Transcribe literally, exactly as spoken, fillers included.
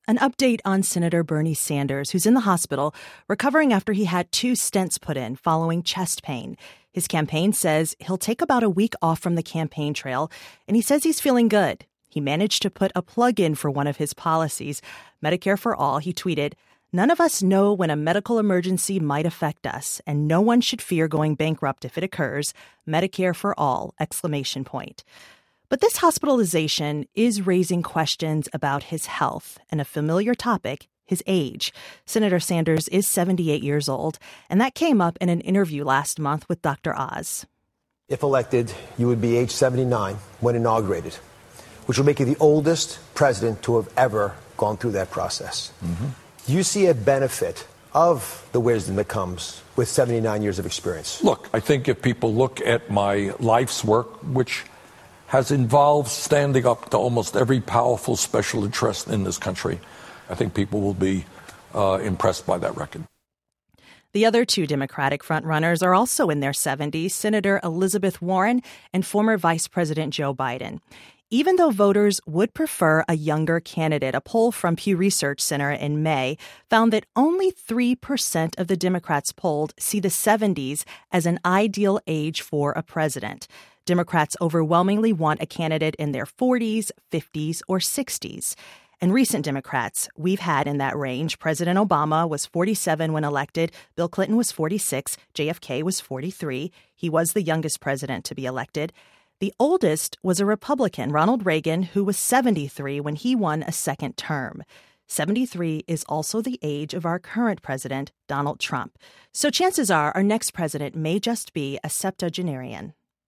An update on Senator Bernie Sanders, who's in the hospital recovering after he had two stents put in following chest pain. His campaign says he'll take about a week off from the campaign trail, and he says he's feeling good. He managed to put a plug in for one of his policies, Medicare for All. He tweeted, "None of us know when a medical emergency might affect us, and no one should fear going bankrupt if it occurs. Medicare for All!" Exclamation point. But this hospitalization is raising questions about his health and a familiar topic, his age. Senator Sanders is seventy-eight years old, and that came up in an interview last month with Doctor Oz. If elected, you would be age seventy-nine when inaugurated, which will make you the oldest president to have ever gone through that process. Mm-hmm. Do you see a benefit of the wisdom that comes with seventy-nine years of experience? Look, I think if people look at my life's work, which has involved standing up to almost every powerful special interest in this country, I think people will be uh, impressed by that record. The other two Democratic frontrunners are also in their seventies, Senator Elizabeth Warren and former Vice President Joe Biden. Even though voters would prefer a younger candidate, a poll from Pew Research Center in May found that only three percent of the Democrats polled see the seventies as an ideal age for a president. Democrats overwhelmingly want a candidate in their forties, fifties, or sixties. And recent Democrats we've had in that range, President Obama was forty-seven when elected, Bill Clinton was forty-six, J F K was forty-three. He was the youngest president to be elected. The oldest was a Republican, Ronald Reagan, who was seventy-three when he won a second term. seventy-three is also the age of our current president, Donald Trump. So chances are our next president may just be a septuagenarian.